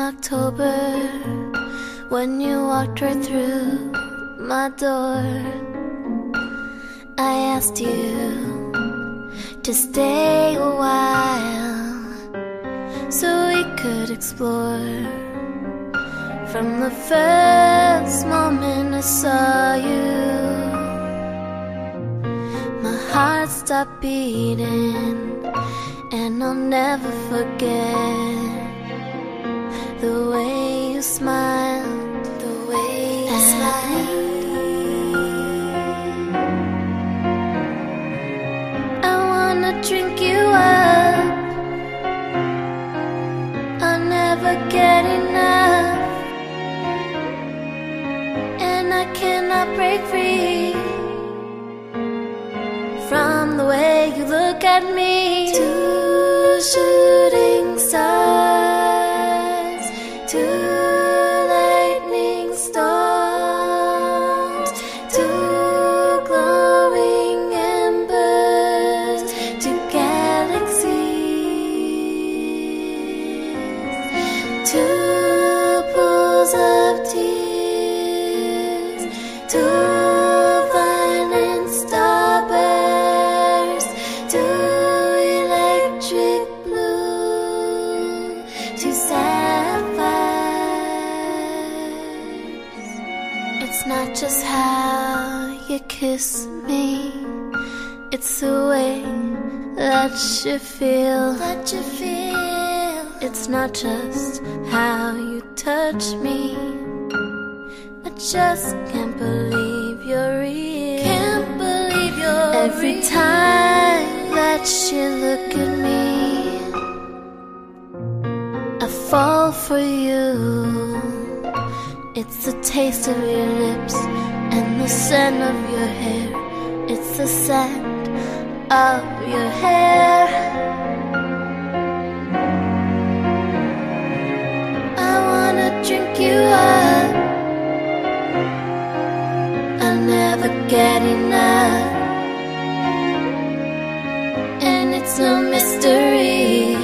October, when you walked right through my door, I asked you to stay a while so we could explore. From the first moment I saw you, my heart stopped beating, and I'll never forget the way you smiled, the way you smiled. I wanna drink you up, I'll never get enough, and I cannot break free from the way you look at me. Two shooting stars, two lightning storms, two glowing embers, two galaxies, two pools of tears, two violent starbursts, two electric blue, two sapphires. It's not just how you kiss me, it's the way that you feel, It's not just how you touch me, I just can't believe you're real. Every time that you look at me, I fall for you. It's the taste of your lips and the scent of your hair. It's the scent of your hair. I wanna drink you up, I'll never get enough, and it's no mystery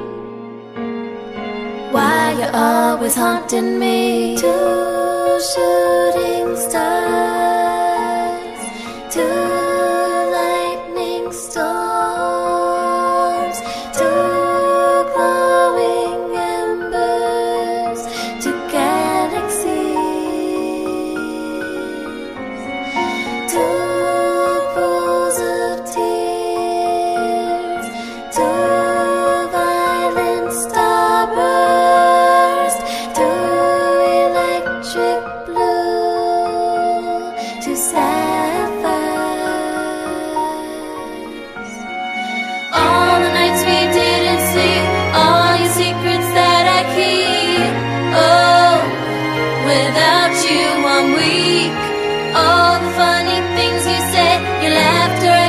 why you're always haunting me. Two shooting stars, two lightning storms, two glowing embers, two galaxies, two pools of tears, two violent starbursts, two electric blue, two sapphires. All the nights we didn't sleep, all your secrets that I keep. Oh, without you I'm weak. All the funny things you said, your laughter